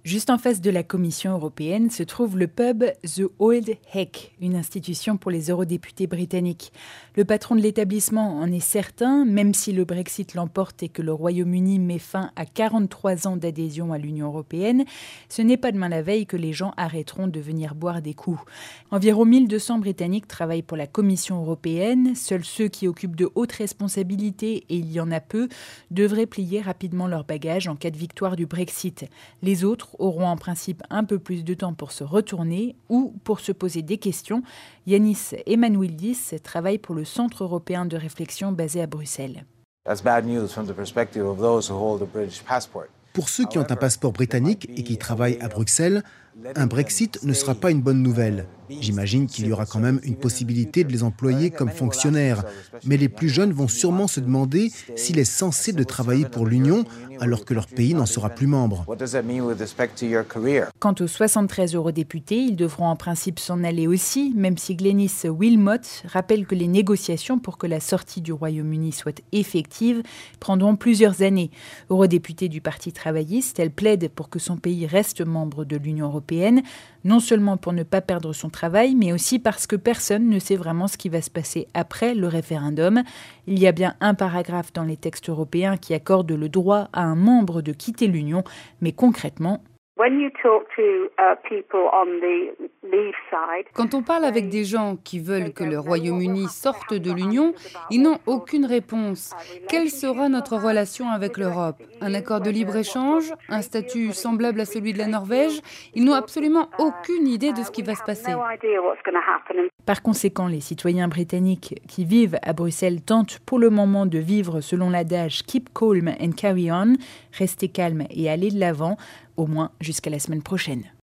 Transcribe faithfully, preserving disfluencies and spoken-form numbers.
Juste en face de la Commission européenne se trouve le pub The Old Heck, une institution pour les eurodéputés britanniques. Le patron de l'établissement en est certain, même si le Brexit l'emporte et que le Royaume-Uni met fin à quarante-trois ans d'adhésion à l'Union européenne, ce n'est pas demain la veille que les gens arrêteront de venir boire des coups. Environ mille deux cents Britanniques travaillent pour la Commission européenne. Seuls ceux qui occupent de hautes responsabilités, et il y en a peu, devraient plier rapidement leurs bagages en cas de victoire du Brexit. Les autres auront en principe un peu plus de temps pour se retourner ou pour se poser des questions. Yanis Emmanuildis travaille pour le Centre européen de réflexion basé à Bruxelles. Pour ceux qui ont un passeport britannique et qui travaillent à Bruxelles, un Brexit ne sera pas une bonne nouvelle. J'imagine qu'il y aura quand même une possibilité de les employer comme fonctionnaires. Mais les plus jeunes vont sûrement se demander s'il est censé de travailler pour l'Union alors que leur pays n'en sera plus membre. Quant aux soixante-treize eurodéputés, ils devront en principe s'en aller aussi, même si Glenis Willmott rappelle que les négociations pour que la sortie du Royaume-Uni soit effective prendront plusieurs années. Eurodéputée du Parti travailliste, elle plaide pour que son pays reste membre de l'Union européenne, non seulement pour ne pas perdre son travail, mais aussi parce que personne ne sait vraiment ce qui va se passer après le référendum. Il y a bien un paragraphe dans les textes européens qui accorde le droit à un membre de quitter l'Union, mais concrètement, quand on parle avec des gens qui veulent que le Royaume-Uni sorte de l'Union, ils n'ont aucune réponse. Quelle sera notre relation avec l'Europe? Un accord de libre-échange? Un statut semblable à celui de la Norvège? Ils n'ont absolument aucune idée de ce qui va se passer. Par conséquent, les citoyens britanniques qui vivent à Bruxelles tentent pour le moment de vivre selon l'adage « Keep calm and carry on », rester calme et aller de l'avant, au moins jusqu'à la semaine prochaine.